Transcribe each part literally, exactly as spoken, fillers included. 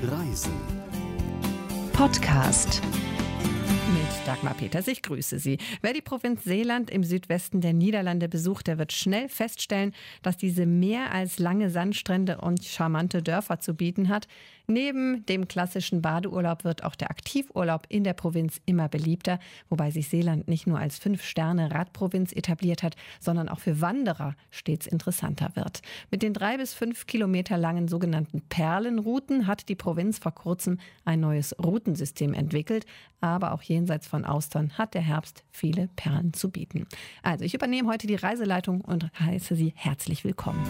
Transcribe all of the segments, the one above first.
Reisen. Podcast. Mit Dagmar Peters, ich grüße Sie. Wer die Provinz Zeeland im Südwesten der Niederlande besucht, der wird schnell feststellen, dass diese mehr als lange Sandstrände und charmante Dörfer zu bieten hat. Neben dem klassischen Badeurlaub wird auch der Aktivurlaub in der Provinz immer beliebter, wobei sich Zeeland nicht nur als Fünf-Sterne-Radprovinz etabliert hat, sondern auch für Wanderer stets interessanter wird. Mit den drei bis fünf Kilometer langen sogenannten Perlenrouten hat die Provinz vor kurzem ein neues Routensystem entwickelt, aber auch jenseits von Austern hat der Herbst viele Perlen zu bieten. Also ich übernehme heute die Reiseleitung und heiße Sie herzlich willkommen.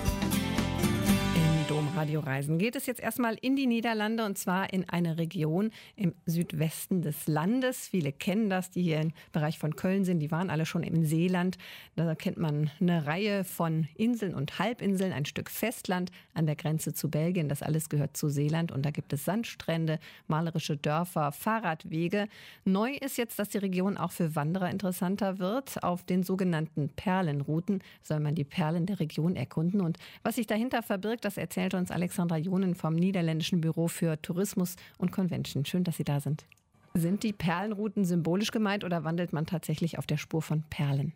Domradio Reisen geht es jetzt erstmal in die Niederlande und zwar in eine Region im Südwesten des Landes. Viele kennen das, die hier im Bereich von Köln sind, die waren alle schon im Seeland. Da kennt man eine Reihe von Inseln und Halbinseln, ein Stück Festland an der Grenze zu Belgien. Das alles gehört zu Seeland und da gibt es Sandstrände, malerische Dörfer, Fahrradwege. Neu ist jetzt, dass die Region auch für Wanderer interessanter wird. Auf den sogenannten Perlenrouten soll man die Perlen der Region erkunden und was sich dahinter verbirgt, das erzählt uns Alexandra Jonen vom Niederländischen Büro für Tourismus und Convention. Schön, dass Sie da sind. Sind die Perlenrouten symbolisch gemeint oder wandelt man tatsächlich auf der Spur von Perlen?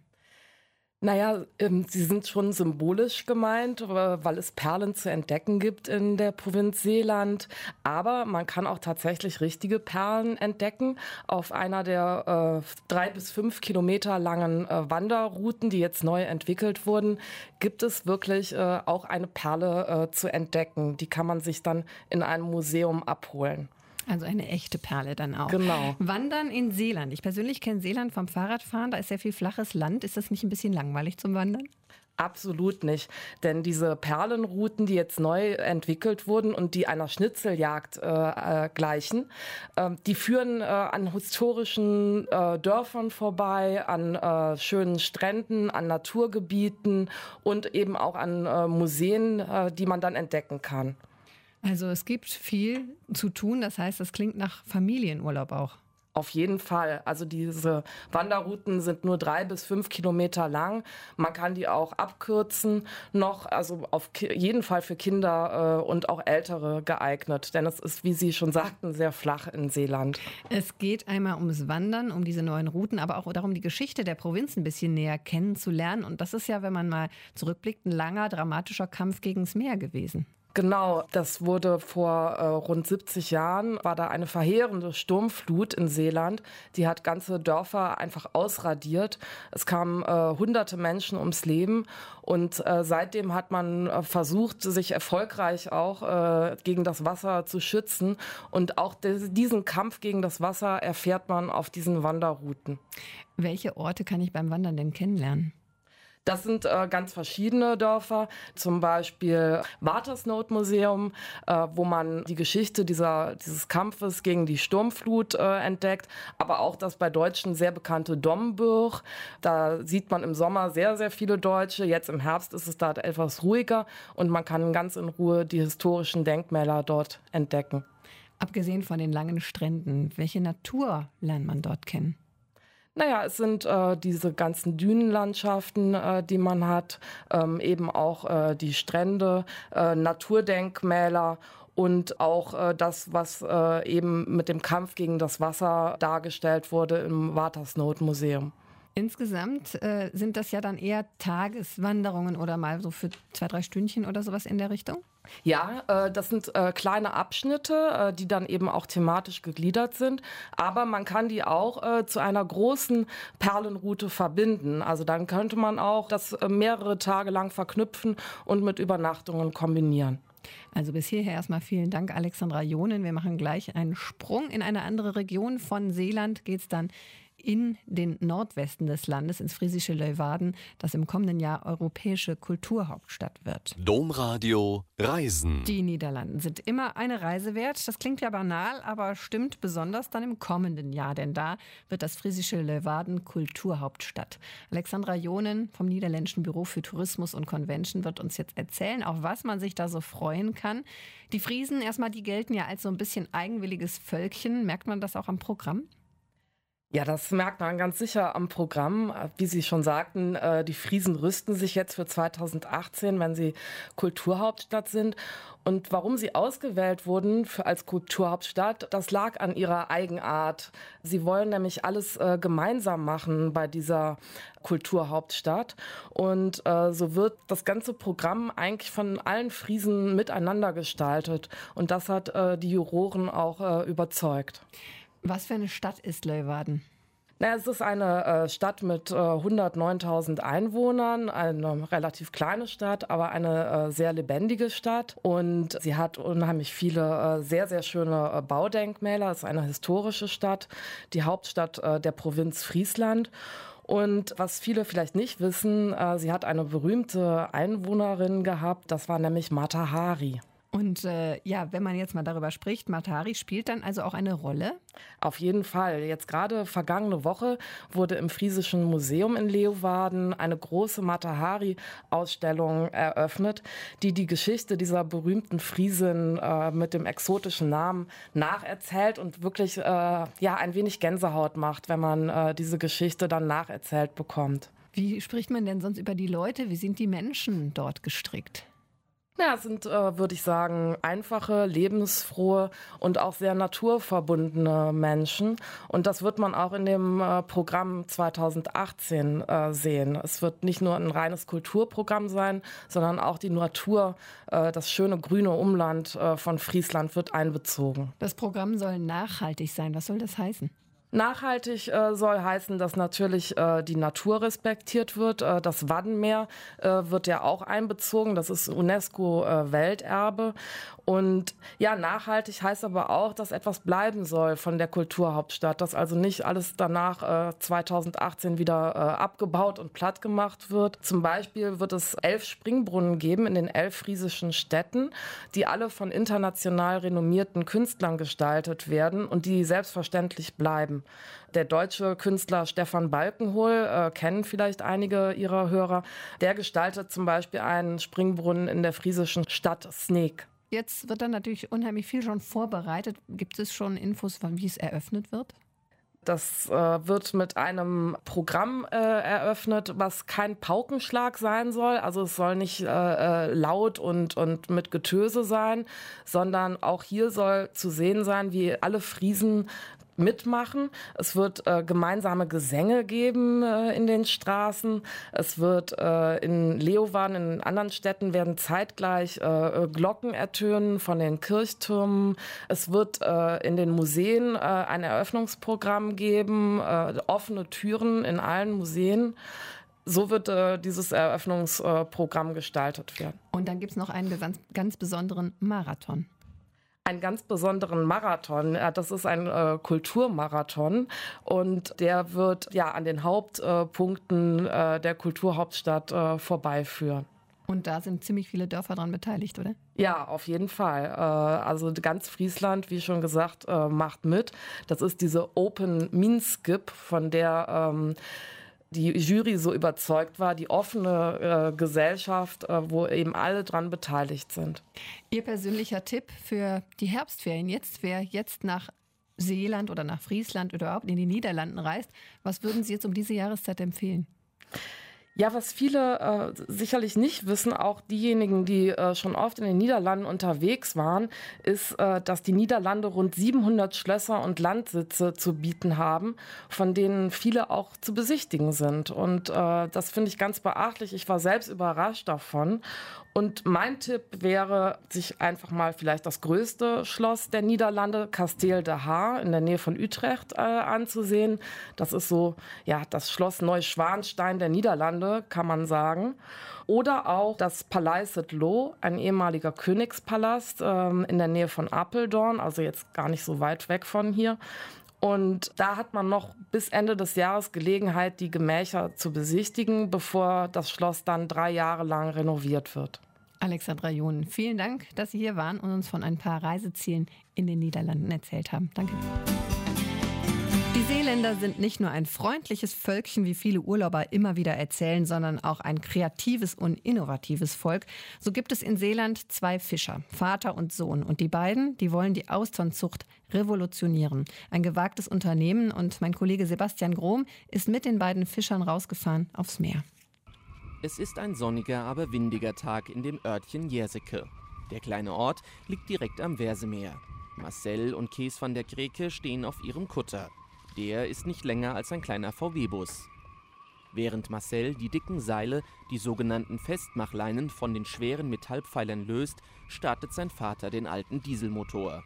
Naja, ähm, sie sind schon symbolisch gemeint, weil es Perlen zu entdecken gibt in der Provinz Zeeland. Aber man kann auch tatsächlich richtige Perlen entdecken auf einer der äh, drei bis fünf Kilometer langen äh, Wanderrouten, die jetzt neu entwickelt wurden, gibt es wirklich äh, auch eine Perle äh, zu entdecken. Die kann man sich dann in einem Museum abholen. Also eine echte Perle dann auch. Genau. Wandern in Seeland. Ich persönlich kenne Seeland vom Fahrradfahren. Da ist sehr viel flaches Land. Ist das nicht ein bisschen langweilig zum Wandern? Absolut nicht, denn diese Perlenrouten, die jetzt neu entwickelt wurden und die einer Schnitzeljagd äh, äh, gleichen, äh, die führen äh, an historischen äh, Dörfern vorbei, an äh, schönen Stränden, an Naturgebieten und eben auch an äh, Museen, äh, die man dann entdecken kann. Also es gibt viel zu tun, das heißt, das klingt nach Familienurlaub auch. Auf jeden Fall. Also diese Wanderrouten sind nur drei bis fünf Kilometer lang. Man kann die auch abkürzen noch, also auf jeden Fall für Kinder äh, und auch Ältere geeignet. Denn es ist, wie Sie schon sagten, sehr flach in Seeland. Es geht einmal ums Wandern, um diese neuen Routen, aber auch darum, die Geschichte der Provinz ein bisschen näher kennenzulernen. Und das ist ja, wenn man mal zurückblickt, ein langer, dramatischer Kampf gegens Meer gewesen. Genau, das wurde vor äh, rund siebzig Jahren, war da eine verheerende Sturmflut in Seeland. Die hat ganze Dörfer einfach ausradiert. Es kamen äh, hunderte Menschen ums Leben und äh, seitdem hat man äh, versucht, sich erfolgreich auch äh, gegen das Wasser zu schützen. Und auch des, diesen Kampf gegen das Wasser erfährt man auf diesen Wanderrouten. Welche Orte kann ich beim Wandern denn kennenlernen? Das sind äh, ganz verschiedene Dörfer, zum Beispiel Watersnood-Museum, äh, wo man die Geschichte dieser, dieses Kampfes gegen die Sturmflut äh, entdeckt, aber auch das bei Deutschen sehr bekannte Domburg. Da sieht man im Sommer sehr, sehr viele Deutsche. Jetzt im Herbst ist es da etwas ruhiger und man kann ganz in Ruhe die historischen Denkmäler dort entdecken. Abgesehen von den langen Stränden, welche Natur lernt man dort kennen? Naja, es sind äh, diese ganzen Dünenlandschaften, äh, die man hat, ähm, eben auch äh, die Strände, äh, Naturdenkmäler und auch äh, das, was äh, eben mit dem Kampf gegen das Wasser dargestellt wurde im Watersnood-Museum. Insgesamt äh, sind das ja dann eher Tageswanderungen oder mal so für zwei, drei Stündchen oder sowas in der Richtung? Ja, äh, das sind äh, kleine Abschnitte, äh, die dann eben auch thematisch gegliedert sind. Aber man kann die auch äh, zu einer großen Perlenroute verbinden. Also dann könnte man auch das äh, mehrere Tage lang verknüpfen und mit Übernachtungen kombinieren. Also bis hierher erstmal vielen Dank, Alexandra Jonen. Wir machen gleich einen Sprung in eine andere Region. Von Seeland geht es dann in den Nordwesten des Landes, ins friesische Leeuwarden, das im kommenden Jahr europäische Kulturhauptstadt wird. Domradio Reisen. Die Niederlande sind immer eine Reise wert. Das klingt ja banal, aber stimmt besonders dann im kommenden Jahr, denn da wird das friesische Leeuwarden Kulturhauptstadt. Alexandra Jonen vom Niederländischen Büro für Tourismus und Convention wird uns jetzt erzählen, auf was man sich da so freuen kann. Die Friesen, erstmal, die gelten ja als so ein bisschen eigenwilliges Völkchen. Merkt man das auch am Programm? Ja, das merkt man ganz sicher am Programm. Wie Sie schon sagten, äh, die Friesen rüsten sich jetzt für zweitausendachtzehn, wenn sie Kulturhauptstadt sind. Und warum sie ausgewählt wurden für, als Kulturhauptstadt, das lag an ihrer Eigenart. Sie wollen nämlich alles äh, gemeinsam machen bei dieser Kulturhauptstadt. Und äh, so wird das ganze Programm eigentlich von allen Friesen miteinander gestaltet. Und das hat äh, die Juroren auch äh, überzeugt. Was für eine Stadt ist Leeuwarden? Na, es ist eine äh, Stadt mit äh, hundertneuntausend Einwohnern, eine relativ kleine Stadt, aber eine äh, sehr lebendige Stadt. Und sie hat unheimlich viele äh, sehr, sehr schöne äh, Baudenkmäler. Es ist eine historische Stadt, die Hauptstadt äh, der Provinz Friesland. Und was viele vielleicht nicht wissen, äh, sie hat eine berühmte Einwohnerin gehabt, das war nämlich Mata Hari. Und äh, ja, wenn man jetzt mal darüber spricht, Mata Hari spielt dann also auch eine Rolle? Auf jeden Fall. Jetzt gerade vergangene Woche wurde im Friesischen Museum in Leeuwarden eine große Mata Hari-Ausstellung eröffnet, die die Geschichte dieser berühmten Friesin äh, mit dem exotischen Namen nacherzählt und wirklich äh, ja, ein wenig Gänsehaut macht, wenn man äh, diese Geschichte dann nacherzählt bekommt. Wie spricht man denn sonst über die Leute? Wie sind die Menschen dort gestrickt? Ja, es sind, äh, würde ich sagen, einfache, lebensfrohe und auch sehr naturverbundene Menschen. Und das wird man auch in dem äh, Programm zweitausendachtzehn äh, sehen. Es wird nicht nur ein reines Kulturprogramm sein, sondern auch die Natur, äh, das schöne grüne Umland äh, von Friesland wird einbezogen. Das Programm soll nachhaltig sein. Was soll das heißen? Nachhaltig äh, soll heißen, dass natürlich äh, die Natur respektiert wird. Äh, das Waddenmeer äh, wird ja auch einbezogen. Das ist UNESCO-Welterbe. Und ja, nachhaltig heißt aber auch, dass etwas bleiben soll von der Kulturhauptstadt. Dass also nicht alles danach äh, zweitausendachtzehn wieder äh, abgebaut und platt gemacht wird. Zum Beispiel wird es elf Springbrunnen geben in den elf friesischen Städten, die alle von international renommierten Künstlern gestaltet werden und die selbstverständlich bleiben. Der deutsche Künstler Stefan Balkenhol, äh, kennen vielleicht einige Ihrer Hörer, der gestaltet zum Beispiel einen Springbrunnen in der friesischen Stadt Sneek. Jetzt wird dann natürlich unheimlich viel schon vorbereitet. Gibt es schon Infos, wie es eröffnet wird? Das äh, wird mit einem Programm äh, eröffnet, was kein Paukenschlag sein soll. Also es soll nicht äh, laut und, und mit Getöse sein, sondern auch hier soll zu sehen sein, wie alle Friesen mitmachen. Es wird äh, gemeinsame Gesänge geben äh, in den Straßen. Es wird äh, in Leeuwarden, in anderen Städten werden zeitgleich äh, Glocken ertönen von den Kirchtürmen. Es wird äh, in den Museen äh, ein Eröffnungsprogramm geben, äh, offene Türen in allen Museen. So wird äh, dieses Eröffnungsprogramm gestaltet werden. Und dann gibt es noch einen ganz, ganz besonderen Marathon. Einen ganz besonderen Marathon. Ja, das ist ein äh, Kulturmarathon und der wird ja an den Hauptpunkten äh, der Kulturhauptstadt äh, vorbeiführen. Und da sind ziemlich viele Dörfer dran beteiligt, oder? Ja, auf jeden Fall. Äh, also ganz Friesland, wie schon gesagt, äh, macht mit. Das ist diese Open Minskip, von der ähm, die Jury so überzeugt war, die offene äh, Gesellschaft, äh, wo eben alle dran beteiligt sind. Ihr persönlicher Tipp für die Herbstferien jetzt, wer jetzt nach Seeland oder nach Friesland oder überhaupt in die Niederlanden reist, was würden Sie jetzt um diese Jahreszeit empfehlen? Ja, was viele äh, sicherlich nicht wissen, auch diejenigen, die äh, schon oft in den Niederlanden unterwegs waren, ist, äh, dass die Niederlande rund siebenhundert Schlösser und Landsitze zu bieten haben, von denen viele auch zu besichtigen sind. Und äh, das finde ich ganz beachtlich. Ich war selbst überrascht davon. Und mein Tipp wäre, sich einfach mal vielleicht das größte Schloss der Niederlande, Kasteel de Haar, in der Nähe von Utrecht, äh, anzusehen. Das ist so, ja, das Schloss Neuschwanstein der Niederlande, kann man sagen. Oder auch das Paleis het Loo, ein ehemaliger Königspalast ähm, in der Nähe von Apeldoorn, also jetzt gar nicht so weit weg von hier. Und da hat man noch bis Ende des Jahres Gelegenheit, die Gemächer zu besichtigen, bevor das Schloss dann drei Jahre lang renoviert wird. Alexandra John, vielen Dank, dass Sie hier waren und uns von ein paar Reisezielen in den Niederlanden erzählt haben. Danke. Die Seeländer sind nicht nur ein freundliches Völkchen, wie viele Urlauber immer wieder erzählen, sondern auch ein kreatives und innovatives Volk. So gibt es in Seeland zwei Fischer, Vater und Sohn. Und die beiden, die wollen die Austernzucht revolutionieren. Ein gewagtes Unternehmen und mein Kollege Sebastian Grohm ist mit den beiden Fischern rausgefahren aufs Meer. Es ist ein sonniger, aber windiger Tag in dem Örtchen Jerseke. Der kleine Ort liegt direkt am Versemeer. Marcel und Kees van der Greke stehen auf ihrem Kutter. Der ist nicht länger als ein kleiner V W-Bus. Während Marcel die dicken Seile, die sogenannten Festmachleinen, von den schweren Metallpfeilern löst, startet sein Vater den alten Dieselmotor.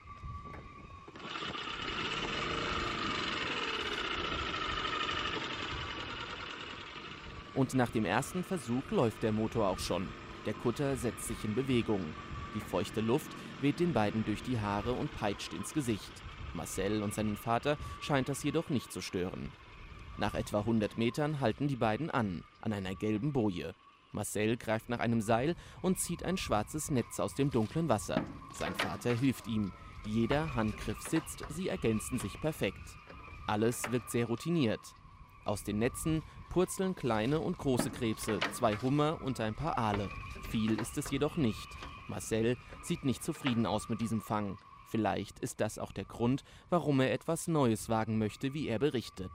Und nach dem ersten Versuch läuft der Motor auch schon. Der Kutter setzt sich in Bewegung. Die feuchte Luft weht den beiden durch die Haare und peitscht ins Gesicht. Marcel und seinen Vater scheint das jedoch nicht zu stören. Nach etwa hundert Metern halten die beiden an, an einer gelben Boje. Marcel greift nach einem Seil und zieht ein schwarzes Netz aus dem dunklen Wasser. Sein Vater hilft ihm. Jeder Handgriff sitzt, sie ergänzen sich perfekt. Alles wirkt sehr routiniert. Aus den Netzen purzeln kleine und große Krebse, zwei Hummer und ein paar Aale. Viel ist es jedoch nicht. Marcel sieht nicht zufrieden aus mit diesem Fang. Vielleicht ist das auch der Grund, warum er etwas Neues wagen möchte, wie er berichtet.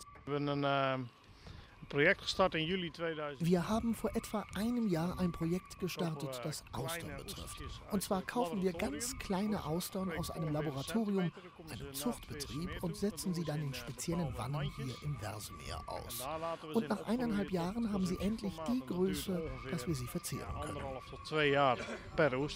Wir haben vor etwa einem Jahr ein Projekt gestartet, das Austern betrifft. Und zwar kaufen wir ganz kleine Austern aus einem Laboratorium, einem Zuchtbetrieb, und setzen sie dann in speziellen Wannen hier im Versemeer aus. Und nach eineinhalb Jahren haben sie endlich die Größe, dass wir sie verzehren können.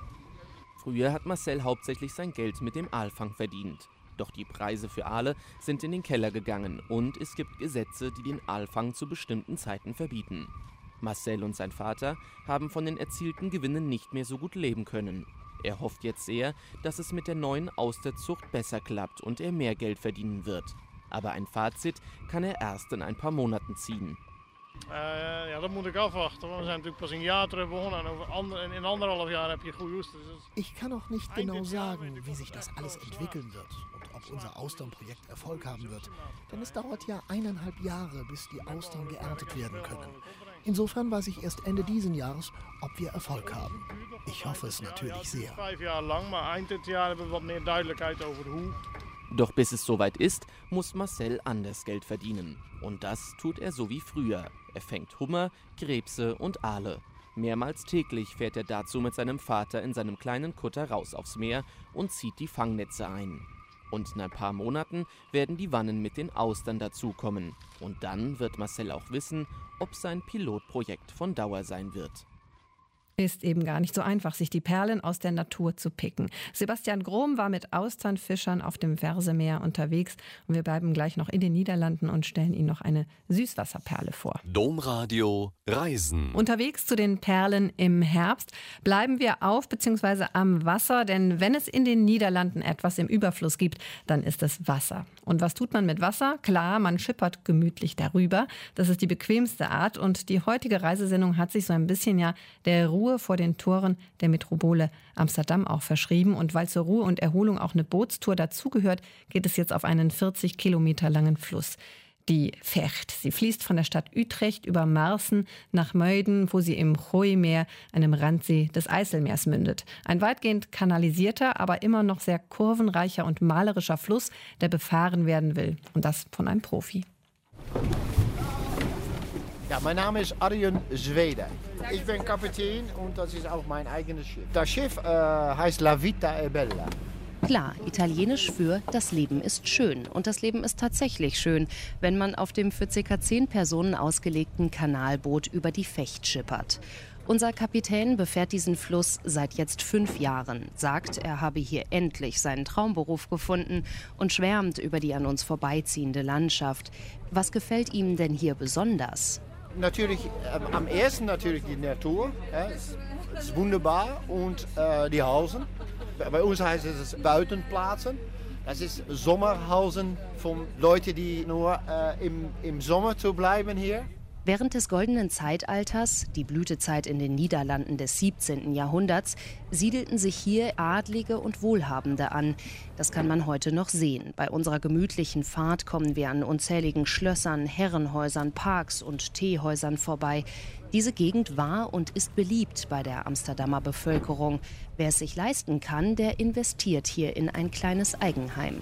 Früher hat Marcel hauptsächlich sein Geld mit dem Aalfang verdient. Doch die Preise für Aale sind in den Keller gegangen und es gibt Gesetze, die den Aalfang zu bestimmten Zeiten verbieten. Marcel und sein Vater haben von den erzielten Gewinnen nicht mehr so gut leben können. Er hofft jetzt sehr, dass es mit der neuen Austerzucht besser klappt und er mehr Geld verdienen wird. Aber ein Fazit kann er erst in ein paar Monaten ziehen. Uh, ja, dat moet ik afwachten. Want we zijn natuurlijk pas een jaar terug begonnen. En over ander, in anderhalf jaar heb je goede oesters. Ich kann auch nicht genau sagen, wie sich das alles entwickeln wird und ob unser Austernprojekt Erfolg haben wird. Denn es dauert ja eineinhalb Jahre, bis die Austern geerntet werden können. Insofern weiß ich erst Ende diesen Jahres, ob wir Erfolg haben. Ich hoffe es natürlich sehr. Vijf jaar lang, maar eind dit jaar hebben we wat meer duidelijkheid over hoe. Doch bis es soweit ist, muss Marcel anders Geld verdienen. Und das tut er so wie früher. Er fängt Hummer, Krebse und Aale. Mehrmals täglich fährt er dazu mit seinem Vater in seinem kleinen Kutter raus aufs Meer und zieht die Fangnetze ein. Und in ein paar Monaten werden die Wannen mit den Austern dazukommen. Und dann wird Marcel auch wissen, ob sein Pilotprojekt von Dauer sein wird. Ist eben gar nicht so einfach, sich die Perlen aus der Natur zu picken. Sebastian Grohm war mit Austernfischern auf dem Versemeer unterwegs und wir bleiben gleich noch in den Niederlanden und stellen Ihnen noch eine Süßwasserperle vor. Domradio Reisen. Unterwegs zu den Perlen im Herbst bleiben wir auf bzw. am Wasser, denn wenn es in den Niederlanden etwas im Überfluss gibt, dann ist es Wasser. Und was tut man mit Wasser? Klar, man schippert gemütlich darüber. Das ist die bequemste Art und die heutige Reisesendung hat sich so ein bisschen ja der Ruhe vor den Toren der Metropole Amsterdam auch verschrieben. Und weil zur Ruhe und Erholung auch eine Bootstour dazugehört, geht es jetzt auf einen vierzig Kilometer langen Fluss. Die Vecht. Sie fließt von der Stadt Utrecht über Marsen nach Muiden, wo sie im Gooimeer, einem Randsee des Eiselmeers, mündet. Ein weitgehend kanalisierter, aber immer noch sehr kurvenreicher und malerischer Fluss, der befahren werden will. Und das von einem Profi. Ja, mein Name ist Arjen Zwede. Ich bin Kapitän und das ist auch mein eigenes Schiff. Das Schiff äh, heißt La Vita è Bella. Klar, italienisch für das Leben ist schön. Und das Leben ist tatsächlich schön, wenn man auf dem für ca. zehn Personen ausgelegten Kanalboot über die Vecht schippert. Unser Kapitän befährt diesen Fluss seit jetzt fünf Jahren, sagt, er habe hier endlich seinen Traumberuf gefunden und schwärmt über die an uns vorbeiziehende Landschaft. Was gefällt ihm denn hier besonders? Natürlich, äh, am ersten natürlich die Natur, ja, es ist wunderbar, und äh, die Hausen. Bei uns heißt es Buitenplaatsen. Das ist Sommerhausen von Leuten, die nur äh, im, im Sommer zu bleiben hier. Während des Goldenen Zeitalters, die Blütezeit in den Niederlanden des siebzehnten Jahrhunderts, siedelten sich hier Adlige und Wohlhabende an. Das kann man heute noch sehen. Bei unserer gemütlichen Fahrt kommen wir an unzähligen Schlössern, Herrenhäusern, Parks und Teehäusern vorbei. Diese Gegend war und ist beliebt bei der Amsterdamer Bevölkerung. Wer es sich leisten kann, der investiert hier in ein kleines Eigenheim.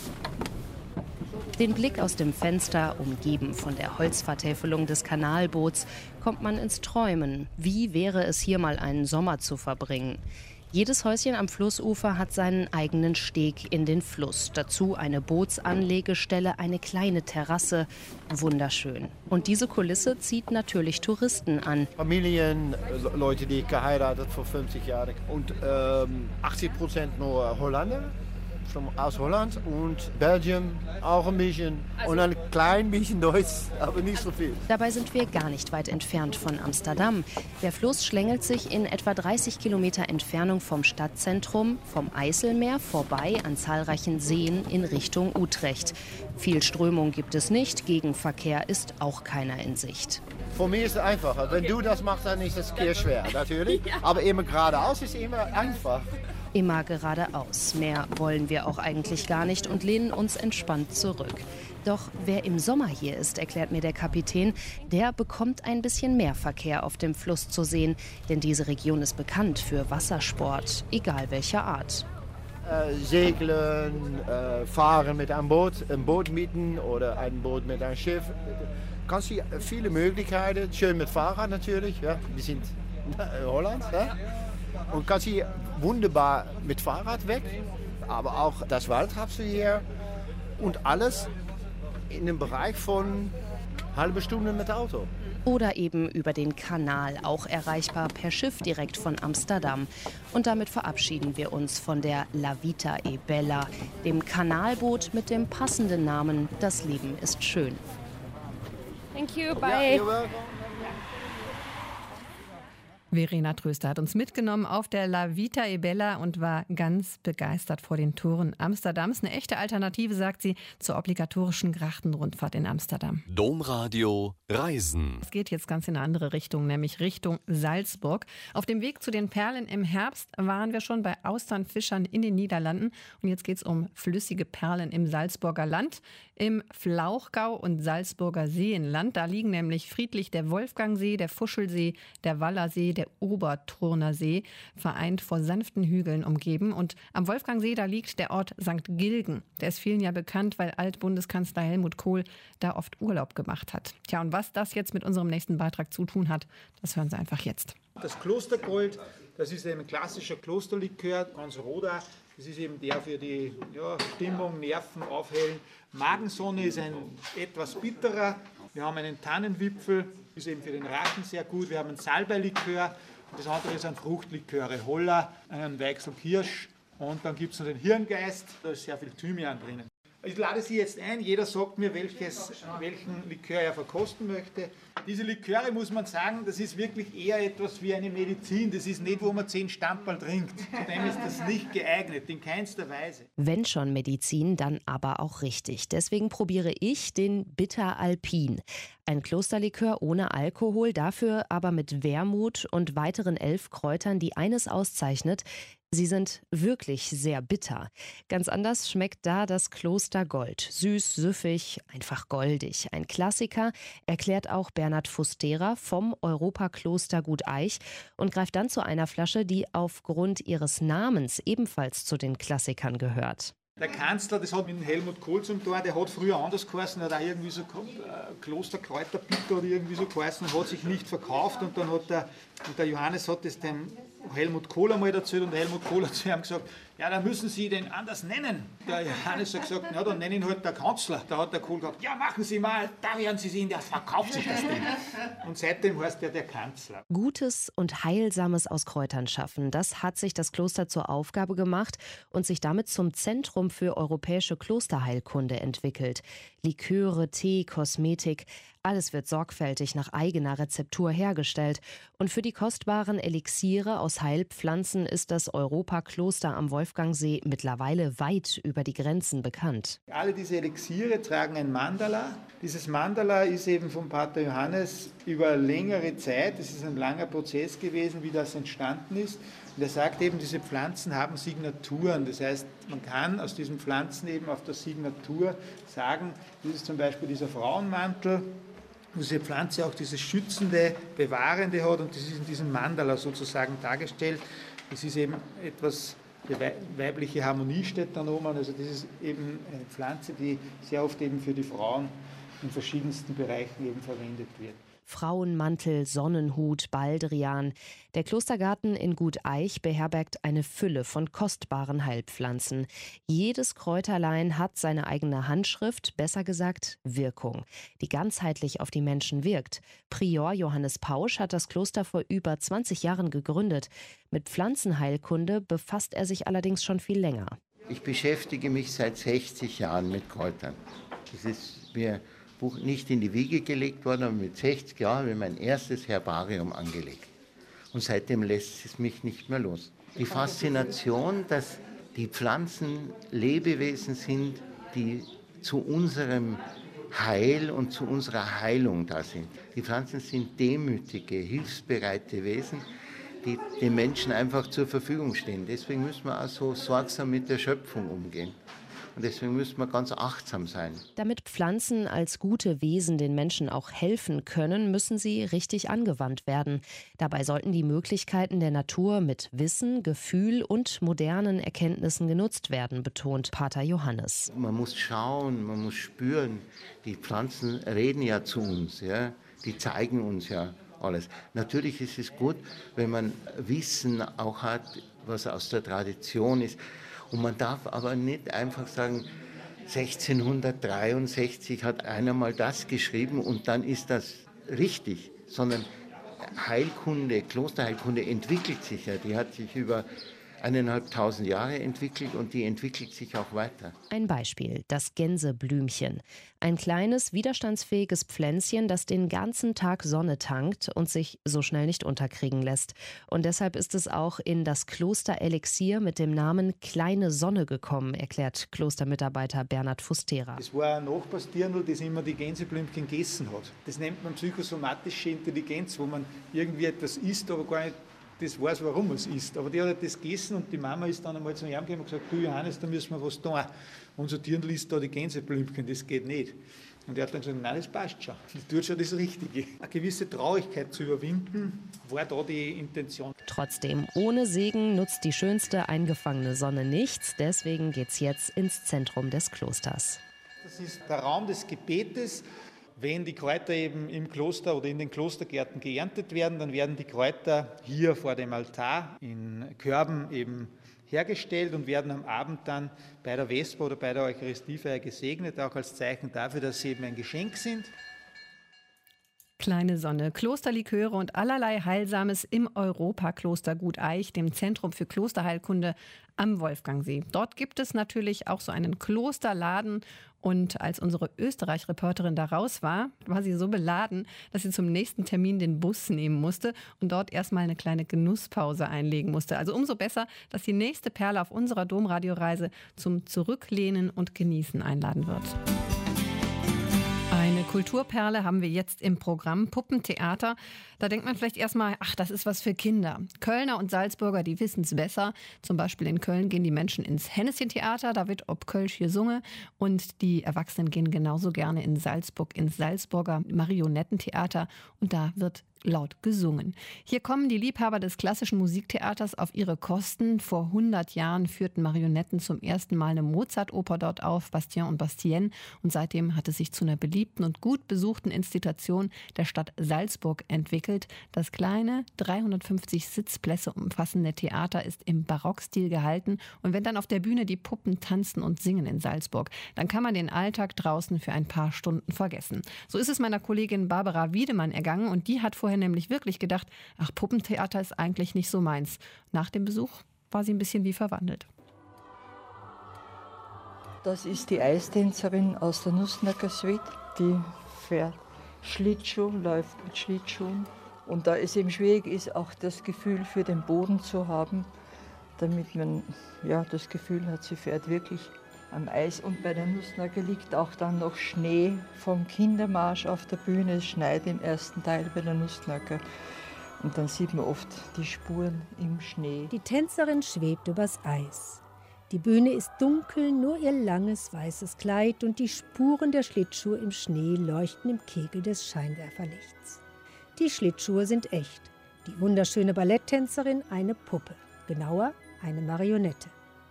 Den Blick aus dem Fenster, umgeben von der Holzvertäfelung des Kanalboots, kommt man ins Träumen. Wie wäre es hier mal einen Sommer zu verbringen? Jedes Häuschen am Flussufer hat seinen eigenen Steg in den Fluss. Dazu eine Bootsanlegestelle, eine kleine Terrasse. Wunderschön. Und diese Kulisse zieht natürlich Touristen an. Familien, Leute, die geheiratet vor fünfzig Jahren. Und ähm, achtzig Prozent nur Holländer. Aus Holland und Belgien auch ein bisschen und ein klein bisschen Deutsch, aber nicht so viel. Dabei sind wir gar nicht weit entfernt von Amsterdam. Der Fluss schlängelt sich in etwa dreißig Kilometer Entfernung vom Stadtzentrum, vom Eiselmeer vorbei an zahlreichen Seen in Richtung Utrecht. Viel Strömung gibt es nicht, Gegenverkehr ist auch keiner in Sicht. Für mich ist es einfacher. Wenn du das machst, dann ist es sehr schwer, natürlich. Aber immer geradeaus ist immer einfach. Immer geradeaus. Mehr wollen wir auch eigentlich gar nicht und lehnen uns entspannt zurück. Doch wer im Sommer hier ist, erklärt mir der Kapitän, der bekommt ein bisschen mehr Verkehr auf dem Fluss zu sehen. Denn diese Region ist bekannt für Wassersport, egal welcher Art. Äh, segeln, äh, fahren mit einem Boot, ein Boot mieten oder ein Boot mit einem Schiff. Kannst du viele Möglichkeiten, schön mit Fahrrad natürlich, ja. Wir sind in Holland, ja. Und kannst hier wunderbar mit Fahrrad weg, aber auch das Wald hast du hier und alles in dem Bereich von halbe Stunde mit Auto. Oder eben über den Kanal, auch erreichbar per Schiff direkt von Amsterdam. Und damit verabschieden wir uns von der La Vita e Bella, dem Kanalboot mit dem passenden Namen Das Leben ist schön. Thank you, bye. Ja, Verena Tröster hat uns mitgenommen auf der La Vita e Bella und war ganz begeistert vor den Toren Amsterdams. Eine echte Alternative, sagt sie, zur obligatorischen Grachtenrundfahrt in Amsterdam. Domradio Reisen. Es geht jetzt ganz in eine andere Richtung, nämlich Richtung Salzburg. Auf dem Weg zu den Perlen im Herbst waren wir schon bei Austernfischern in den Niederlanden. Und jetzt geht es um flüssige Perlen im Salzburger Land, im Flauchgau und Salzburger Seenland. Da liegen nämlich friedlich der Wolfgangsee, der Fuschelsee, der Wallersee, der Oberturner See, vereint vor sanften Hügeln umgeben. Und am Wolfgangsee, da liegt der Ort Sankt Gilgen. Der ist vielen ja bekannt, weil Altbundeskanzler Helmut Kohl da oft Urlaub gemacht hat. Tja, und was das jetzt mit unserem nächsten Beitrag zu tun hat, das hören Sie einfach jetzt. Das Klostergold, das ist eben ein klassischer Klosterlikör, ganz roter. Das ist eben der für die ja, Stimmung, Nerven aufhellen. Magensonne ist ein etwas bitterer. Wir haben einen Tannenwipfel, ist eben für den Rachen sehr gut. Wir haben einen Salbeilikör. Das andere ist ein Fruchtliköre, Holler, ein Weichsel Kirsch. Und dann gibt es noch den Hirngeist, da ist sehr viel Thymian drinnen. Ich lade Sie jetzt ein, jeder sagt mir, welches, welchen Likör er verkosten möchte. Diese Liköre, muss man sagen, das ist wirklich eher etwas wie eine Medizin. Das ist nicht, wo man zehn Stamperl trinkt. Zudem ist das nicht geeignet, in keinster Weise. Wenn schon Medizin, dann aber auch richtig. Deswegen probiere ich den Bitter Alpin. Ein Klosterlikör ohne Alkohol, dafür aber mit Wermut und weiteren elf Kräutern, die eines auszeichnet: sie sind wirklich sehr bitter. Ganz anders schmeckt da das Klostergold. Süß, süffig, einfach goldig. Ein Klassiker, erklärt auch Bernhard Fustera vom Europakloster Gut Eich und greift dann zu einer Flasche, die aufgrund ihres Namens ebenfalls zu den Klassikern gehört. Der Kanzler, das hat mit Helmut Kohl zum Tor, der hat früher anders geheißen, der hat auch irgendwie so Klosterkräuterbitter oder irgendwie so geheißen und hat sich nicht verkauft. Und dann hat der, und der Johannes hat das dem Helmut Kohl einmal erzählt und Helmut Kohl hat zu ihm gesagt, ja, dann müssen Sie den anders nennen. Der Johannes hat gesagt, ja, dann nennen ihn halt der Kanzler. Da hat der Kohl gesagt, ja, machen Sie mal, da werden Sie sehen, der verkauft sich das Ding. Und seitdem heißt der der Kanzler. Gutes und Heilsames aus Kräutern schaffen, das hat sich das Kloster zur Aufgabe gemacht und sich damit zum Zentrum für europäische Klosterheilkunde entwickelt. Liköre, Tee, Kosmetik, Alles wird sorgfältig nach eigener Rezeptur hergestellt. Und für die kostbaren Elixiere aus Heilpflanzen ist das Europakloster am Wolfgangsee mittlerweile weit über die Grenzen bekannt. Alle diese Elixiere tragen ein Mandala. Dieses Mandala ist eben vom Pater Johannes über längere Zeit, das ist ein langer Prozess gewesen, wie das entstanden ist. Und er sagt eben, diese Pflanzen haben Signaturen. Das heißt, man kann aus diesen Pflanzen eben auf der Signatur sagen, das ist zum Beispiel dieser Frauenmantel, wo diese Pflanze auch dieses schützende, bewahrende hat, und das ist in diesem Mandala sozusagen dargestellt. Das ist eben etwas, die weibliche Harmonie steht da oben, also das ist eben eine Pflanze, die sehr oft eben für die Frauen in verschiedensten Bereichen eben verwendet wird. Frauenmantel, Sonnenhut, Baldrian. Der Klostergarten in Gut Eich beherbergt eine Fülle von kostbaren Heilpflanzen. Jedes Kräuterlein hat seine eigene Handschrift, besser gesagt Wirkung, die ganzheitlich auf die Menschen wirkt. Prior Johannes Pausch hat das Kloster vor über zwanzig Jahren gegründet. Mit Pflanzenheilkunde befasst er sich allerdings schon viel länger. Ich beschäftige mich seit sechzig Jahren mit Kräutern. Das ist mir nicht in die Wiege gelegt worden, aber mit sechzig Jahren habe ich mein erstes Herbarium angelegt. Und seitdem lässt es mich nicht mehr los. Die Faszination, dass die Pflanzen Lebewesen sind, die zu unserem Heil und zu unserer Heilung da sind. Die Pflanzen sind demütige, hilfsbereite Wesen, die den Menschen einfach zur Verfügung stehen. Deswegen müssen wir auch so sorgsam mit der Schöpfung umgehen. Und deswegen müssen wir ganz achtsam sein. Damit Pflanzen als gute Wesen den Menschen auch helfen können, müssen sie richtig angewandt werden. Dabei sollten die Möglichkeiten der Natur mit Wissen, Gefühl und modernen Erkenntnissen genutzt werden, betont Pater Johannes. Man muss schauen, man muss spüren. Die Pflanzen reden ja zu uns, ja? Die zeigen uns ja alles. Natürlich ist es gut, wenn man Wissen auch hat, was aus der Tradition ist. Und man darf aber nicht einfach sagen, sechzehnhundertdreiundsechzig hat einer mal das geschrieben und dann ist das richtig, sondern Heilkunde, Klosterheilkunde entwickelt sich ja, die hat sich über eineinhalbtausend Jahre entwickelt und die entwickelt sich auch weiter. Ein Beispiel, das Gänseblümchen. Ein kleines, widerstandsfähiges Pflänzchen, das den ganzen Tag Sonne tankt und sich so schnell nicht unterkriegen lässt. Und deshalb ist es auch in das Klosterelixier mit dem Namen Kleine Sonne gekommen, erklärt Klostermitarbeiter Bernhard Fustera. Das war ein Nachbarsdirndl, das immer die Gänseblümchen gegessen hat. Das nennt man psychosomatische Intelligenz, wo man irgendwie etwas isst, aber gar nicht das weiß, warum es ist. Aber die hat das gegessen und die Mama ist dann einmal zu ihm gekommen und gesagt, du Johannes, da müssen wir was tun. Unser Dirndl isst da die Gänseblümchen, das geht nicht. Und er hat dann gesagt, nein, das passt schon. Das tut schon das Richtige. Eine gewisse Traurigkeit zu überwinden, war da die Intention. Trotzdem, ohne Segen nutzt die schönste eingefangene Sonne nichts. Deswegen geht's jetzt ins Zentrum des Klosters. Das ist der Raum des Gebetes. Wenn die Kräuter eben im Kloster oder in den Klostergärten geerntet werden, dann werden die Kräuter hier vor dem Altar in Körben eben hergestellt und werden am Abend dann bei der Vesper oder bei der Eucharistiefeier gesegnet, auch als Zeichen dafür, dass sie eben ein Geschenk sind. Kleine Sonne, Klosterliköre und allerlei Heilsames im Europakloster Gut Eich, dem Zentrum für Klosterheilkunde am Wolfgangsee. Dort gibt es natürlich auch so einen Klosterladen. Und als unsere Österreich-Reporterin da raus war, war sie so beladen, dass sie zum nächsten Termin den Bus nehmen musste und dort erstmal eine kleine Genusspause einlegen musste. Also umso besser, dass die nächste Perle auf unserer Domradioreise zum Zurücklehnen und Genießen einladen wird. Eine Kulturperle haben wir jetzt im Programm, Puppentheater. Da denkt man vielleicht erstmal, ach, das ist was für Kinder. Kölner und Salzburger, die wissen es besser. Zum Beispiel in Köln gehen die Menschen ins Hennessy-Theater, da wird ob Kölsch gesungen. Und die Erwachsenen gehen genauso gerne in Salzburg ins Salzburger Marionettentheater und da wird laut gesungen. Hier kommen die Liebhaber des klassischen Musiktheaters auf ihre Kosten. Vor hundert Jahren führten Marionetten zum ersten Mal eine Mozart-Oper dort auf, Bastien und Bastienne. Und seitdem hat es sich zu einer beliebten und gut besuchten Institution der Stadt Salzburg entwickelt. Das kleine, dreihundertfünfzig Sitzplätze umfassende Theater ist im Barockstil gehalten. Und wenn dann auf der Bühne die Puppen tanzen und singen in Salzburg, dann kann man den Alltag draußen für ein paar Stunden vergessen. So ist es meiner Kollegin Barbara Wiedemann ergangen und die hat vorher nämlich wirklich gedacht, ach, Puppentheater ist eigentlich nicht so meins. Nach dem Besuch war sie ein bisschen wie verwandelt. Das ist die Eistänzerin aus der Nussnacker Suite, die für Schlittschuh, läuft mit Schlittschuhen. Und da es eben schwierig ist, auch das Gefühl für den Boden zu haben, damit man ja, das Gefühl hat, sie fährt wirklich am Eis. Und bei der Nussschnecke liegt auch dann noch Schnee vom Kindermarsch auf der Bühne. Es schneit im ersten Teil bei der Nussschnecke. Und dann sieht man oft die Spuren im Schnee. Die Tänzerin schwebt übers Eis. Die Bühne ist dunkel, nur ihr langes weißes Kleid und die Spuren der Schlittschuhe im Schnee leuchten im Kegel des Scheinwerferlichts. Die Schlittschuhe sind echt. Die wunderschöne Balletttänzerin eine Puppe, genauer eine Marionette.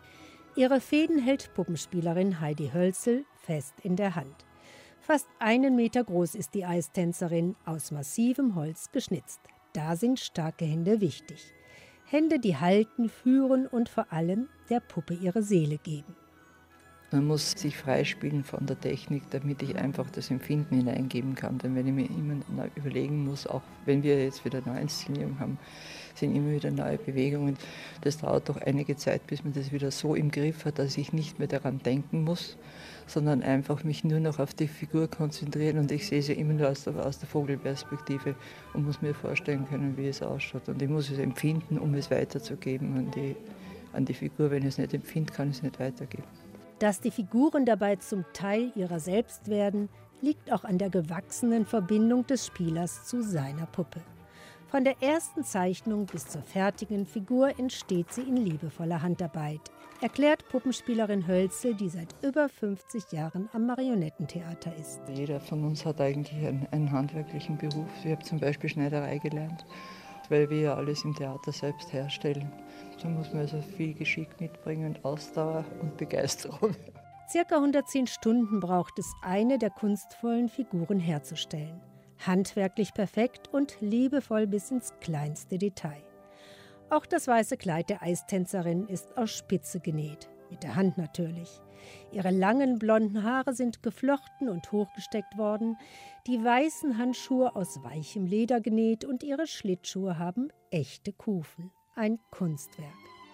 Ihre Fäden hält Puppenspielerin Heidi Hölzel fest in der Hand. Fast einen Meter groß ist die Eistänzerin, aus massivem Holz geschnitzt. Da sind starke Hände wichtig. Hände, die halten, führen und vor allem der Puppe ihre Seele geben. Man muss sich freispielen von der Technik, damit ich einfach das Empfinden hineingeben kann. Denn wenn ich mir immer überlegen muss, auch wenn wir jetzt wieder eine Neuinszenierung haben, sind immer wieder neue Bewegungen. Das dauert doch einige Zeit, bis man das wieder so im Griff hat, dass ich nicht mehr daran denken muss, sondern einfach mich nur noch auf die Figur konzentrieren. Und ich sehe sie immer nur aus der, aus der Vogelperspektive und muss mir vorstellen können, wie es ausschaut. Und ich muss es empfinden, um es weiterzugeben an die, an die Figur. Wenn ich es nicht empfinde, kann ich es nicht weitergeben. Dass die Figuren dabei zum Teil ihrer selbst werden, liegt auch an der gewachsenen Verbindung des Spielers zu seiner Puppe. Von der ersten Zeichnung bis zur fertigen Figur entsteht sie in liebevoller Handarbeit, erklärt Puppenspielerin Hölzel, die seit über fünfzig Jahren am Marionettentheater ist. Jeder von uns hat eigentlich einen, einen handwerklichen Beruf. Ich habe zum Beispiel Schneiderei gelernt, weil wir ja alles im Theater selbst herstellen. Da muss man also viel Geschick mitbringen, Ausdauer und Begeisterung. Circa hundertzehn Stunden braucht es, eine der kunstvollen Figuren herzustellen. Handwerklich perfekt und liebevoll bis ins kleinste Detail. Auch das weiße Kleid der Eistänzerin ist aus Spitze genäht, mit der Hand natürlich. Ihre langen blonden Haare sind geflochten und hochgesteckt worden, die weißen Handschuhe aus weichem Leder genäht und ihre Schlittschuhe haben echte Kufen. Ein Kunstwerk.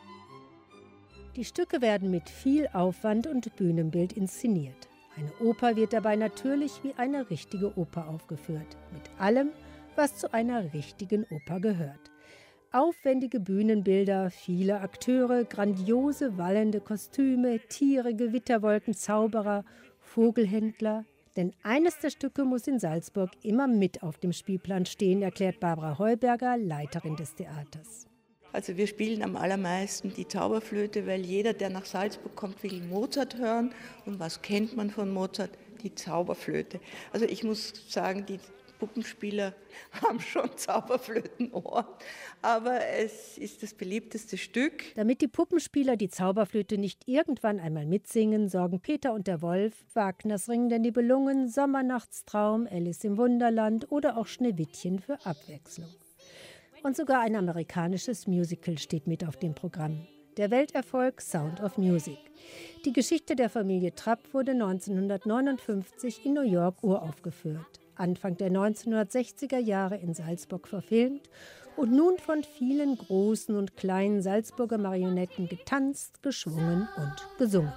Die Stücke werden mit viel Aufwand und Bühnenbild inszeniert. Eine Oper wird dabei natürlich wie eine richtige Oper aufgeführt, mit allem, was zu einer richtigen Oper gehört. Aufwendige Bühnenbilder, viele Akteure, grandiose wallende Kostüme, Tiere, Gewitterwolken, Zauberer, Vogelhändler. Denn eines der Stücke muss in Salzburg immer mit auf dem Spielplan stehen, erklärt Barbara Heuberger, Leiterin des Theaters. Also wir spielen am allermeisten die Zauberflöte, weil jeder, der nach Salzburg kommt, will Mozart hören. Und was kennt man von Mozart? Die Zauberflöte. Also ich muss sagen, die Puppenspieler haben schon Zauberflötenohren, aber es ist das beliebteste Stück. Damit die Puppenspieler die Zauberflöte nicht irgendwann einmal mitsingen, sorgen Peter und der Wolf, Wagners Ring der Nibelungen, Sommernachtstraum, Alice im Wunderland oder auch Schneewittchen für Abwechslung. Und sogar ein amerikanisches Musical steht mit auf dem Programm. Der Welterfolg Sound of Music. Die Geschichte der Familie Trapp wurde neunzehnhundertneunundfünfzig in New York uraufgeführt, Anfang der neunzehnhundertsechziger Jahre in Salzburg verfilmt und nun von vielen großen und kleinen Salzburger Marionetten getanzt, geschwungen und gesungen.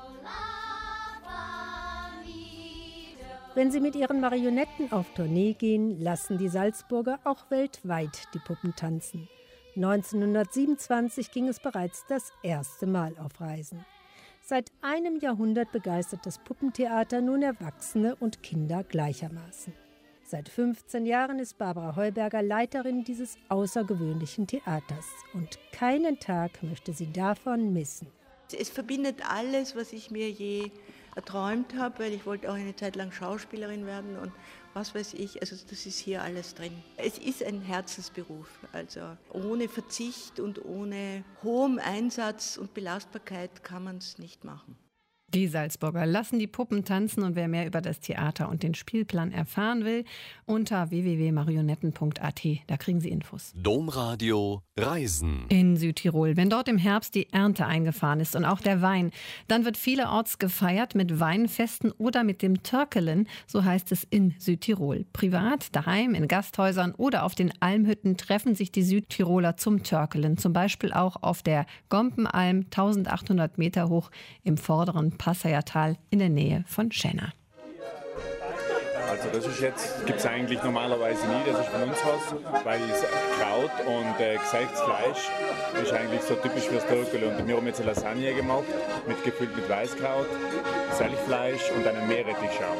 Wenn sie mit ihren Marionetten auf Tournee gehen, lassen die Salzburger auch weltweit die Puppen tanzen. neunzehnhundertsiebenundzwanzig ging es bereits das erste Mal auf Reisen. Seit einem Jahrhundert begeistert das Puppentheater nun Erwachsene und Kinder gleichermaßen. Seit fünfzehn Jahren ist Barbara Heuberger Leiterin dieses außergewöhnlichen Theaters. Und keinen Tag möchte sie davon missen. Es verbindet alles, was ich mir je erträumt habe, weil ich wollte auch eine Zeit lang Schauspielerin werden und was weiß ich, also das ist hier alles drin. Es ist ein Herzensberuf, also ohne Verzicht und ohne hohem Einsatz und Belastbarkeit kann man es nicht machen. Die Salzburger lassen die Puppen tanzen und wer mehr über das Theater und den Spielplan erfahren will, unter w w w punkt marionetten punkt a t, da kriegen Sie Infos. Domradio Reisen. In Südtirol, wenn dort im Herbst die Ernte eingefahren ist und auch der Wein, dann wird vielerorts gefeiert mit Weinfesten oder mit dem Törkelen, so heißt es in Südtirol. Privat, daheim, in Gasthäusern oder auf den Almhütten treffen sich die Südtiroler zum Törkelen, zum Beispiel auch auf der Gompenalm, eintausendachthundert Meter hoch im vorderen Passaiertal in der Nähe von Schenna. Also das ist jetzt, gibt es eigentlich normalerweise nie, das ist von uns was, weil Kraut und äh, gesalztes Fleisch ist eigentlich so typisch fürs Türkele. Und wir haben jetzt eine Lasagne gemacht, mit, gefüllt mit Weißkraut, Selchfleisch und einen Meerrettichschaum.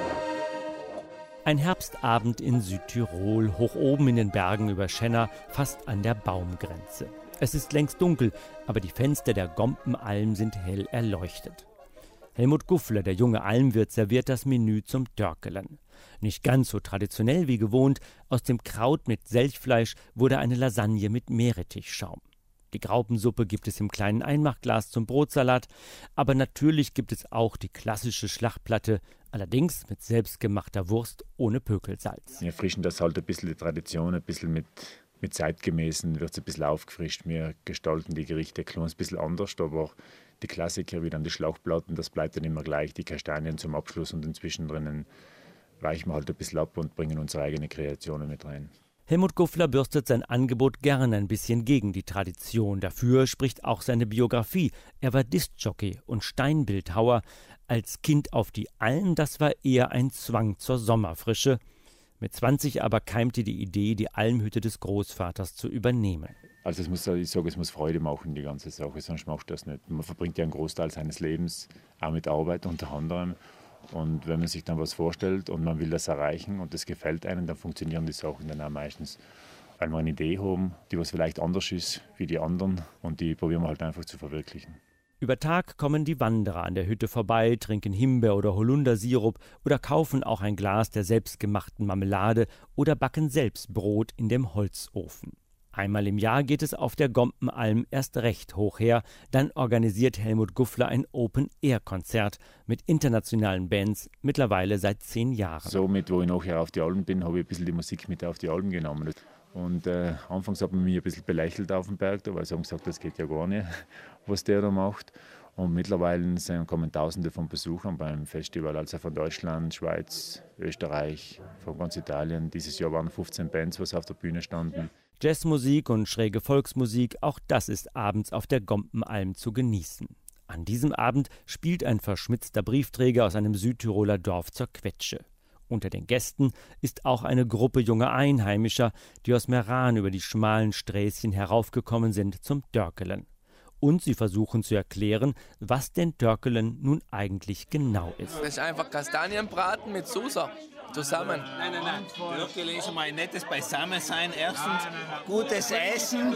Ein Herbstabend in Südtirol, hoch oben in den Bergen über Schenna, fast an der Baumgrenze. Es ist längst dunkel, aber die Fenster der Gompenalm sind hell erleuchtet. Helmut Guffler, der junge Almwirt, serviert das Menü zum Törkelen. Nicht ganz so traditionell wie gewohnt, aus dem Kraut mit Selchfleisch wurde eine Lasagne mit Meerrettichschaum. Die Graupensuppe gibt es im kleinen Einmachglas zum Brotsalat, aber natürlich gibt es auch die klassische Schlachtplatte, allerdings mit selbstgemachter Wurst ohne Pökelsalz. Wir frischen das halt ein bisschen die Tradition, ein bisschen mit, mit zeitgemäßen, wird es ein bisschen aufgefrischt. Wir gestalten die Gerichte ein kleines bisschen anders, aber die Klassiker wie dann die Schlauchplatten, das bleibt dann immer gleich, die Kastanien zum Abschluss und inzwischen drinnen weichen wir halt ein bisschen ab und bringen unsere eigenen Kreationen mit rein. Helmut Guffler bürstet sein Angebot gern ein bisschen gegen die Tradition. Dafür spricht auch seine Biografie. Er war Diskjockey und Steinbildhauer. Als Kind auf die Alm, das war eher ein Zwang zur Sommerfrische. Mit zwanzig aber keimte die Idee, die Almhütte des Großvaters zu übernehmen. Also es muss, ich sage, es muss Freude machen, die ganze Sache, sonst machst du das nicht. Man verbringt ja einen Großteil seines Lebens auch mit Arbeit unter anderem. Und wenn man sich dann was vorstellt und man will das erreichen und das gefällt einem, dann funktionieren die Sachen dann auch meistens. Weil wir eine Idee haben, die was vielleicht anders ist wie die anderen und die probieren wir halt einfach zu verwirklichen. Über Tag kommen die Wanderer an der Hütte vorbei, trinken Himbeer- oder Holundersirup oder kaufen auch ein Glas der selbstgemachten Marmelade oder backen selbst Brot in dem Holzofen. Einmal im Jahr geht es auf der Gompenalm erst recht hoch her. Dann organisiert Helmut Guffler ein Open-Air-Konzert mit internationalen Bands, mittlerweile seit zehn Jahren. Somit, wo ich nachher auf die Alm bin, habe ich ein bisschen die Musik mit auf die Alm genommen. Und äh, anfangs hat man mich ein bisschen belächelt auf dem Berg, weil sie haben gesagt, das geht ja gar nicht, was der da macht. Und mittlerweile sind, kommen Tausende von Besuchern beim Festival, also von Deutschland, Schweiz, Österreich, von ganz Italien. Dieses Jahr waren fünfzehn Bands, was auf der Bühne standen. Jazzmusik und schräge Volksmusik, auch das ist abends auf der Gompenalm zu genießen. An diesem Abend spielt ein verschmitzter Briefträger aus einem Südtiroler Dorf zur Quetsche. Unter den Gästen ist auch eine Gruppe junger Einheimischer, die aus Meran über die schmalen Sträßchen heraufgekommen sind zum Törkelen. Und sie versuchen zu erklären, was denn Törkelen nun eigentlich genau ist. Das ist einfach Kastanienbraten mit Soße zusammen. Nein, nein, nein. Törkelen ist einmal ein nettes Beisammensein. Erstens gutes Essen.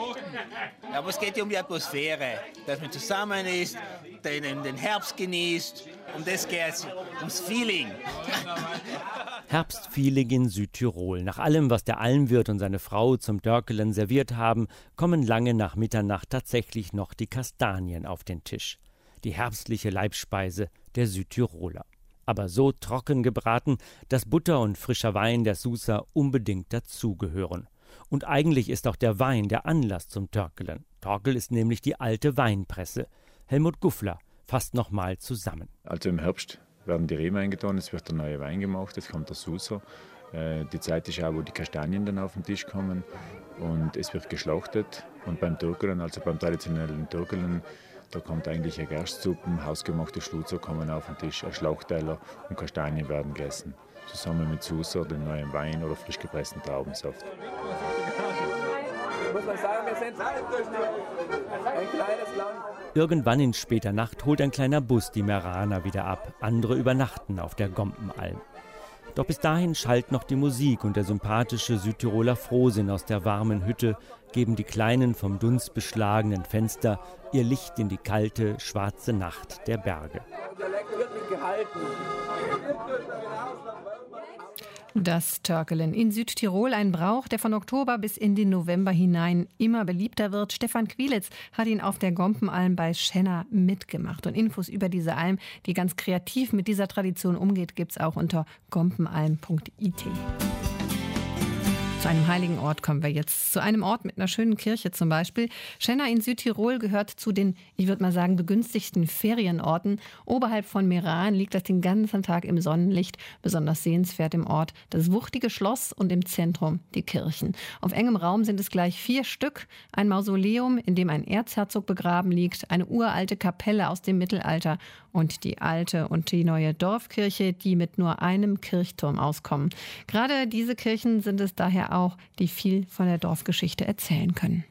Ja, aber es geht ja um die Atmosphäre, dass man zusammen ist, den, den Herbst genießt. Um das geht es, ums Feeling. Herbstfeeling in Südtirol. Nach allem, was der Almwirt und seine Frau zum Törkelen serviert haben, kommen lange nach Mitternacht tatsächlich noch die Kastanien auf den Tisch. Die herbstliche Leibspeise der Südtiroler. Aber so trocken gebraten, dass Butter und frischer Wein der Susa unbedingt dazugehören. Und eigentlich ist auch der Wein der Anlass zum Törkelen. Torkel ist nämlich die alte Weinpresse. Helmut Guffler fasst nochmal zusammen. Also im Herbst werden die Reben eingetan, es wird der neue Wein gemacht, es kommt der Susa. Die Zeit ist auch, wo die Kastanien dann auf den Tisch kommen und es wird geschlachtet. Und beim Törkelen, also beim traditionellen Törkelen, da kommt eigentlich eine Gerstsuppe, hausgemachte Schluzer kommen auf den Tisch, ein Schlauchteiler und Kastanien werden gegessen. Zusammen mit Susa, dem neuen Wein oder frisch gepressten Traubensaft. Muss man sagen, wir sind ein kleines Land. Irgendwann in später Nacht holt ein kleiner Bus die Meraner wieder ab. Andere übernachten auf der Gompenalm. Doch bis dahin schallt noch die Musik und der sympathische Südtiroler Frohsinn aus der warmen Hütte geben die kleinen vom Dunst beschlagenen Fenster ihr Licht in die kalte, schwarze Nacht der Berge. Das Törkelen in Südtirol, ein Brauch, der von Oktober bis in den November hinein immer beliebter wird. Stefan Quilitz hat ihn auf der Gompenalm bei Schenna mitgemacht. Und Infos über diese Alm, die ganz kreativ mit dieser Tradition umgeht, gibt es auch unter gompenalm punkt i t. Zu einem heiligen Ort kommen wir jetzt. Zu einem Ort mit einer schönen Kirche zum Beispiel. Schenna in Südtirol gehört zu den, ich würde mal sagen, begünstigten Ferienorten. Oberhalb von Meran liegt das den ganzen Tag im Sonnenlicht. Besonders sehenswert im Ort das wuchtige Schloss und im Zentrum die Kirchen. Auf engem Raum sind es gleich vier Stück. Ein Mausoleum, in dem ein Erzherzog begraben liegt. Eine uralte Kapelle aus dem Mittelalter. Und die alte und die neue Dorfkirche, die mit nur einem Kirchturm auskommen. Gerade diese Kirchen sind es daher auch, die viel von der Dorfgeschichte erzählen können.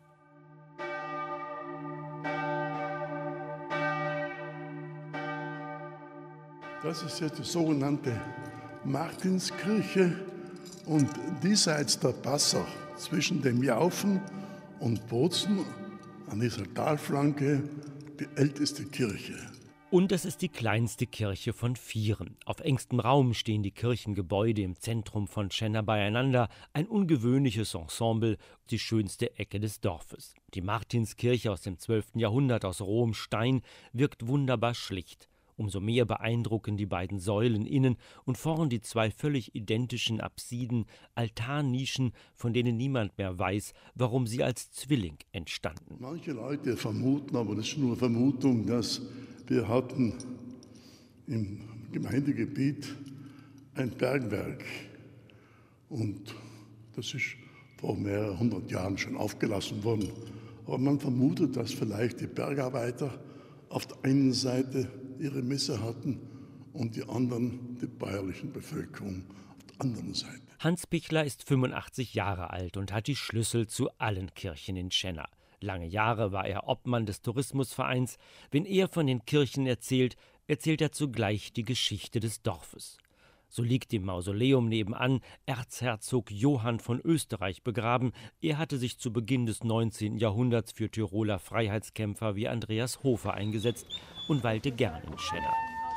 Das ist jetzt die sogenannte Martinskirche und diesseits der Passer zwischen dem Jaufen und Bozen an dieser Talflanke die älteste Kirche. Und es ist die kleinste Kirche von vieren. Auf engstem Raum stehen die Kirchengebäude im Zentrum von Schenna beieinander. Ein ungewöhnliches Ensemble, die schönste Ecke des Dorfes. Die Martinskirche aus dem zwölften Jahrhundert aus rohem Stein wirkt wunderbar schlicht. Umso mehr beeindrucken die beiden Säulen innen und vorn die zwei völlig identischen Apsiden, Altarnischen, von denen niemand mehr weiß, warum sie als Zwilling entstanden. Manche Leute vermuten, aber das ist nur Vermutung, dass wir hatten im Gemeindegebiet ein Bergwerk und das ist vor mehreren hundert Jahren schon aufgelassen worden. Aber man vermutet, dass vielleicht die Bergarbeiter auf der einen Seite ihre Messe hatten und die anderen, die bäuerlichen Bevölkerung, auf der anderen Seite. Hans Pichler ist fünfundachtzig Jahre alt und hat die Schlüssel zu allen Kirchen in Schenna. Lange Jahre war er Obmann des Tourismusvereins. Wenn er von den Kirchen erzählt, erzählt er zugleich die Geschichte des Dorfes. So liegt im Mausoleum nebenan Erzherzog Johann von Österreich begraben. Er hatte sich zu Beginn des neunzehnten Jahrhunderts für Tiroler Freiheitskämpfer wie Andreas Hofer eingesetzt und weilte gern in Schenna.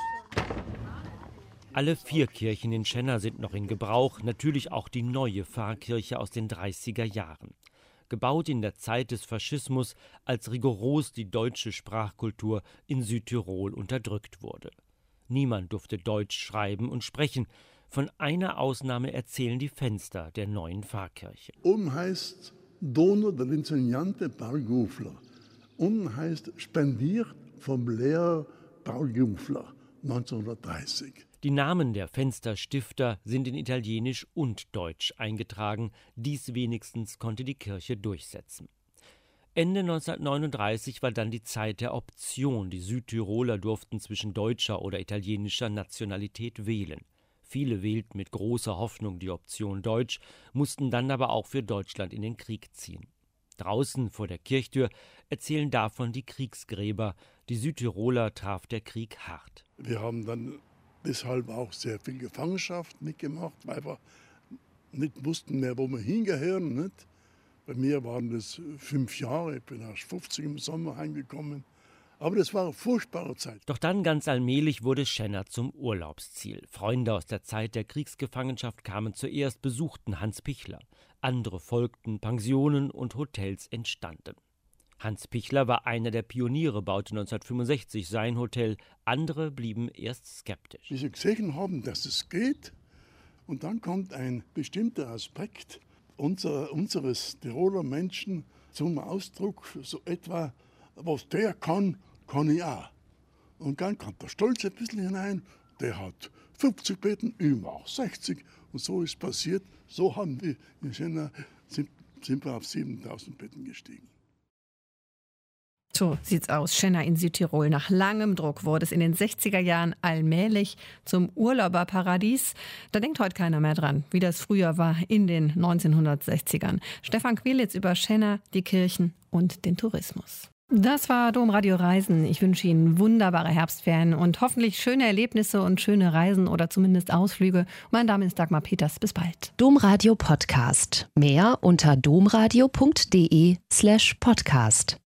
Alle vier Kirchen in Schenna sind noch in Gebrauch, natürlich auch die neue Pfarrkirche aus den dreißiger Jahren. Gebaut in der Zeit des Faschismus, als rigoros die deutsche Sprachkultur in Südtirol unterdrückt wurde. Niemand durfte Deutsch schreiben und sprechen. Von einer Ausnahme erzählen die Fenster der neuen Pfarrkirche. Um heißt Dono dell'insegnante Paul Gufler. Um heißt spendiert vom Lehrer Paul Gufler neunzehnhundertdreißig. Die Namen der Fensterstifter sind in Italienisch und Deutsch eingetragen. Dies wenigstens konnte die Kirche durchsetzen. Ende neunzehnhundertneununddreißig war dann die Zeit der Option. Die Südtiroler durften zwischen deutscher oder italienischer Nationalität wählen. Viele wählten mit großer Hoffnung die Option Deutsch, mussten dann aber auch für Deutschland in den Krieg ziehen. Draußen vor der Kirchtür erzählen davon die Kriegsgräber. Die Südtiroler traf der Krieg hart. Wir haben dann deshalb auch sehr viel Gefangenschaft mitgemacht, weil wir nicht wussten mehr, wo wir hingehören. Nicht? Bei mir waren das fünf Jahre, ich bin erst fünfzig im Sommer heimgekommen. Aber das war eine furchtbare Zeit. Doch dann ganz allmählich wurde Schenna zum Urlaubsziel. Freunde aus der Zeit der Kriegsgefangenschaft kamen zuerst, besuchten Hans Pichler. Andere folgten, Pensionen und Hotels entstanden. Hans Pichler war einer der Pioniere, baute neunzehnhundertfünfundsechzig sein Hotel. Andere blieben erst skeptisch. Wie sie gesehen haben, dass es geht, und dann kommt ein bestimmter Aspekt unserer, unseres Tiroler Menschen zum Ausdruck, so etwa, was der kann, kann ich auch. Und dann kommt der Stolz ein bisschen hinein, der hat fünfzig Betten, ich auch sechzig. Und so ist passiert, so haben wir in Schenna, sind, sind wir auf siebentausend Betten gestiegen. So sieht's aus. Schenna in Südtirol. Nach langem Druck wurde es in den sechziger Jahren allmählich zum Urlauberparadies. Da denkt heute keiner mehr dran, wie das früher war in den neunzehnhundertsechzigern. Stefan Quilitz über Schenna, die Kirchen und den Tourismus. Das war Domradio Reisen. Ich wünsche Ihnen wunderbare Herbstferien und hoffentlich schöne Erlebnisse und schöne Reisen oder zumindest Ausflüge. Mein Name ist Dagmar Peters. Bis bald. Domradio Podcast. Mehr unter domradio punkt de slash podcast.